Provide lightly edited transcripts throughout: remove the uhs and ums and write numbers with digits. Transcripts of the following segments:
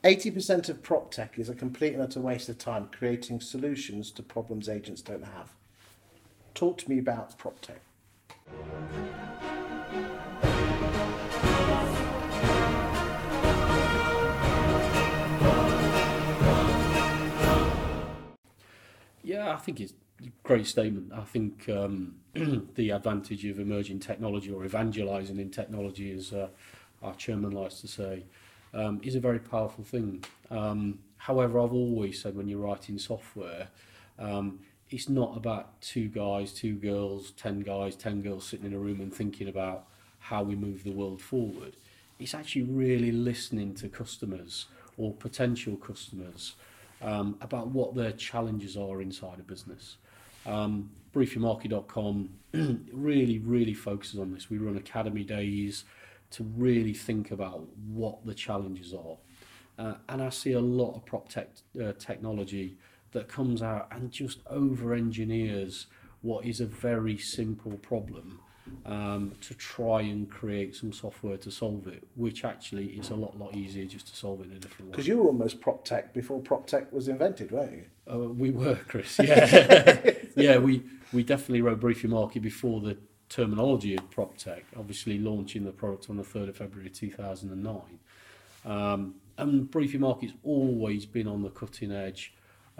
80% of prop tech is a complete and utter waste of time creating solutions to problems agents don't have. Talk to me about prop tech. Yeah, I think it's a great statement. I think the advantage of emerging technology or evangelizing in technology, as our chairman likes to say, is a very powerful thing. However, I've always said when you're writing software, it's not about two guys, two girls, 10 guys, 10 girls sitting in a room and thinking about how we move the world forward. It's actually really listening to customers or potential customers about what their challenges are inside a business. Briefyourmarket.com really focuses on this. We run academy days to really think about what the challenges are. And I see a lot of prop tech technology that comes out and just over engineers what is a very simple problem to try and create some software to solve it, which actually is a lot easier just to solve it in a different way. Because you were almost prop tech before prop tech was invented, weren't you? We were, Chris, yeah. Yeah, we definitely wrote Brief Your Market before the terminology of prop tech, obviously launching the product on the 3rd of February 2009. And Brief Your Market's always been on the cutting edge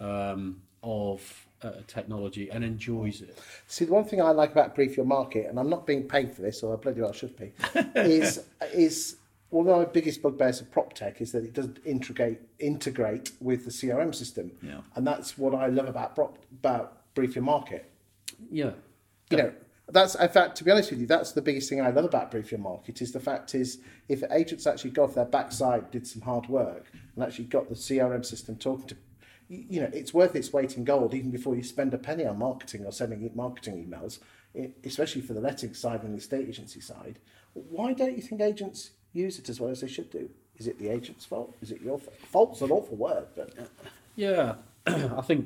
of technology and enjoys it. See, the one thing I like about Brief Your Market, and I'm not being paid for this, or I bloody well should be, is one of my biggest bugbears of prop tech is that it doesn't integrate with the CRM system. Yeah. And that's what I love about Brief Your Market. Yeah. You know, that's, in fact, to be honest with you, that's the biggest thing I love about Brief Your Market is the fact is if agents actually got off their backside, did some hard work, and actually got the CRM system talking to, you know, it's worth its weight in gold even before you spend a penny on marketing or sending marketing emails, especially for the letting side and the estate agency side. Why don't you think agents use it as well as they should do? Is it the agent's fault? Is it your fault? Fault's an awful word, but Yeah, I think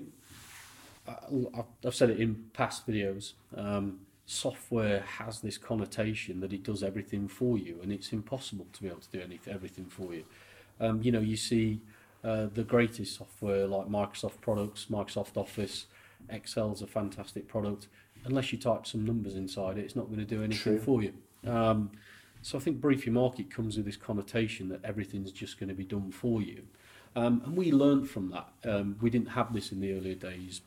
I've said it in past videos. Software has this connotation that it does everything for you, and it's impossible to be able to do everything for you. You know, you see the greatest software like Microsoft products, Microsoft Office, Excel's a fantastic product. Unless you type some numbers inside it, it's not going to do anything for you. So I think Brief Your Market comes with this connotation that everything's just going to be done for you. And we learned from that. We didn't have this in the earlier days.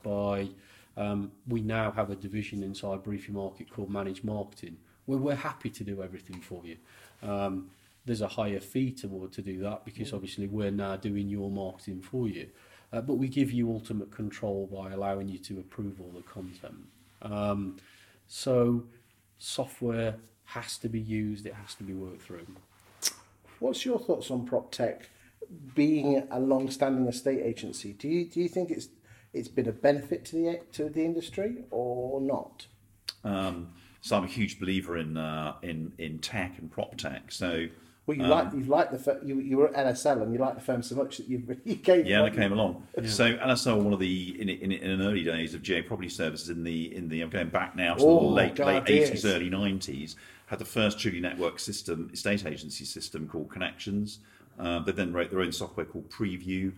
We now have a division inside Brief Your Market called Managed Marketing, where we're happy to do everything for you. There's a higher fee to do that because obviously we're now doing your marketing for you. But we give you ultimate control by allowing you to approve all the content. So software has to be used, it has to be worked through. what's your thoughts on prop tech being a long-standing estate agency? Do you think it's been a benefit to the industry or not? So I'm a huge believer in tech and prop tech. So Well, you were at NSL and you liked the firm so much that you came. yeah, they came along. Yeah. So NSL were one of the in an early days of GA Property Services in the I'm going back now to the late 80s, early 90s. Had the first truly network system, estate agency system called Connections. They then wrote their own software called Preview,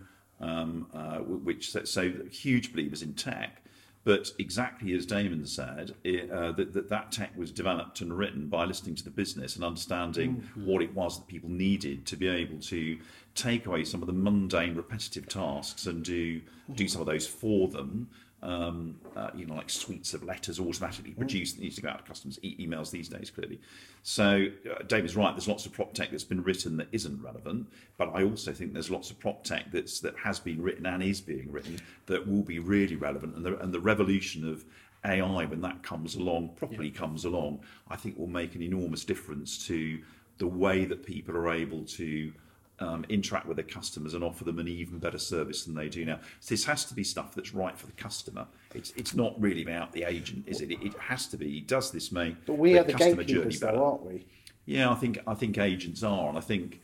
which so huge believers in tech. But exactly as Damon said, that tech was developed and written by listening to the business and understanding what it was that people needed to be able to take away some of the mundane, repetitive tasks and do some of those for them. Like suites of letters automatically produced that needs to go out to customers, emails these days, clearly. So David's right, there's lots of prop tech that's been written that isn't relevant, but I also think there's lots of prop tech that has been written and is being written that will be really relevant, and the revolution of AI, when that comes along, comes along, I think will make an enormous difference to the way that people are able to interact with their customers and offer them an even better service than they do now. So this has to be stuff that's right for the customer. It's not really about the agent, is it? It has to be. Does this make but we the are the customer journey gatekeepers, better? though, aren't we? Yeah, I think agents are, and I think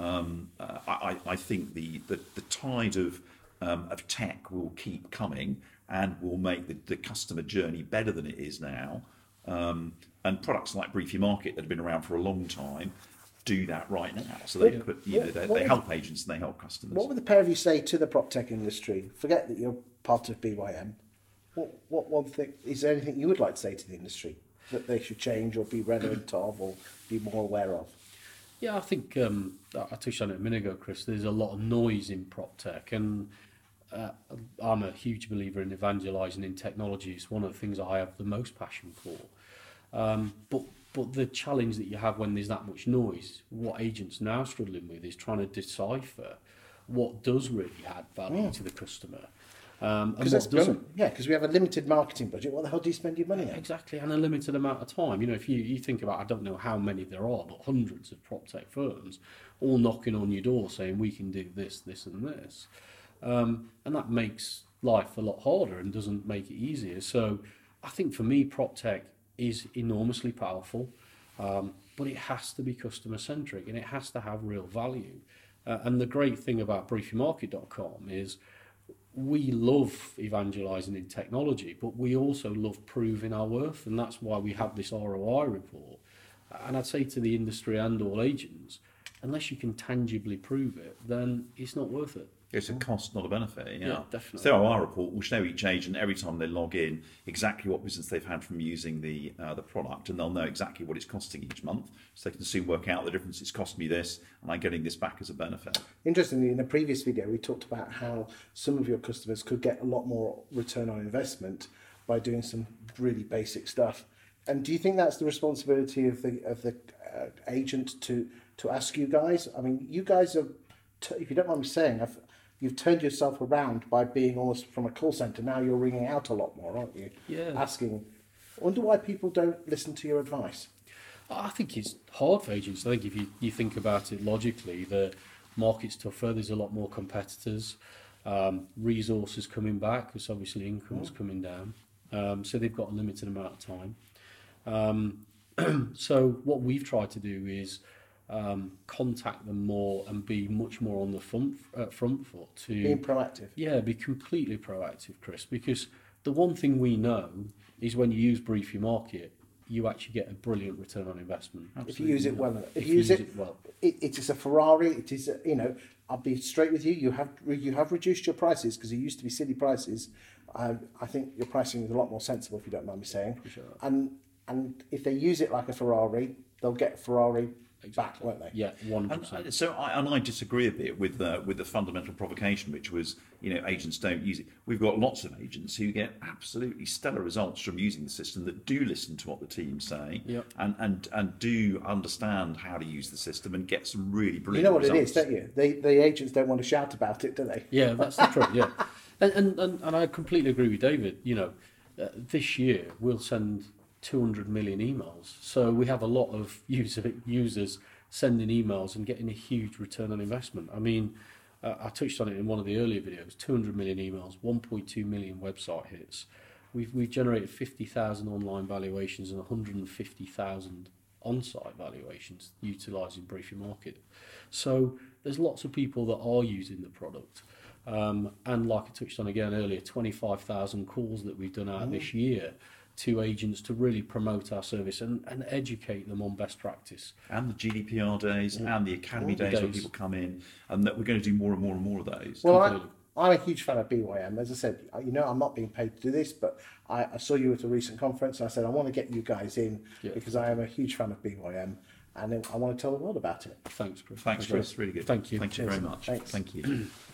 I think the tide of tech will keep coming and will make the customer journey better than it is now. And products like Brief Your Market that have been around for a long time do that right now. So they put, they help agents and they help customers. What would the pair of you say to the prop tech industry? Forget that you're part of BYM. What one thing, is there anything you would like to say to the industry that they should change or be relevant of or be more aware of? Yeah, I think I touched on it a minute ago, Chris. There's a lot of noise in prop tech, and I'm a huge believer in evangelising in technology. It's one of the things I have the most passion for. But the challenge that you have when there's that much noise, what agents now struggling with is trying to decipher what does really add value to the customer. And what doesn't. Yeah, because we have a limited marketing budget. What the hell do you spend your money on? Exactly, and a limited amount of time. If you think about, I don't know how many there are, but hundreds of prop tech firms all knocking on your door saying we can do this, this and this. And that makes life a lot harder and doesn't make it easier. So I think for me, prop tech is enormously powerful, but it has to be customer centric and it has to have real value. And the great thing about briefyourmarket.com is we love evangelising in technology, but we also love proving our worth, and that's why we have this ROI report. And I'd say to the industry and all agents, unless you can tangibly prove it, then it's not worth it. It's a cost, not a benefit. Yeah, definitely. So our report will show each agent every time they log in exactly what business they've had from using the product, and they'll know exactly what it's costing each month, so they can soon work out the difference. It's cost me this, and I'm getting this back as a benefit. Interestingly, in a previous video, we talked about how some of your customers could get a lot more return on investment by doing some really basic stuff. And do you think that's the responsibility of the agent to ask you guys? I mean, you guys are, if you don't mind me saying, you've turned yourself around by being almost from a call centre. Now you're ringing out a lot more, aren't you? Yeah. Asking. I wonder why people don't listen to your advice. I think it's hard for agents. I think if you think about it logically, the market's tougher. There's a lot more competitors. Resources coming back because obviously income's coming down. So they've got a limited amount of time. So what we've tried to do is contact them more and be much more on the front foot to being proactive. Yeah, be completely proactive, Chris, because the one thing we know is when you use Brief Your Market, you actually get a brilliant return on investment. Absolutely. If you use it well. If you use it well. It is a Ferrari. It is, I'll be straight with you. You have reduced your prices because it used to be silly prices. I think your pricing is a lot more sensible, if you don't mind me saying. For sure. And if they use it like a Ferrari, they'll get Ferrari back, won't they? Yeah, 100%. So I disagree a bit with the fundamental provocation, which was agents don't use it. We've got lots of agents who get absolutely stellar results from using the system, that do listen to what the teams say, yep. and do understand how to use the system and get some really brilliant. You know what results. It is, don't you? The agents don't want to shout about it, do they? Yeah, that's the truth. Yeah, and I completely agree with David. This year we'll send 200 million emails. So we have a lot of users sending emails and getting a huge return on investment. I mean, I touched on it in one of the earlier videos, 200 million emails, 1.2 million website hits. We've generated 50,000 online valuations and 150,000 on-site valuations utilising Brief Your Market. So there's lots of people that are using the product. And like I touched on again earlier, 25,000 calls that we've done out this year to agents to really promote our service and educate them on best practice. And the GDPR days and the Academy days where people come in, and that we're going to do more and more and more of those. Well, I'm a huge fan of BYM. As I said, I'm not being paid to do this, but I saw you at a recent conference and I said, I want to get you guys in because I am a huge fan of BYM and I want to tell the world about it. Thanks, Chris. Thanks, Chris. Really good. Thank you. Thank you very much. Thanks. Thank you.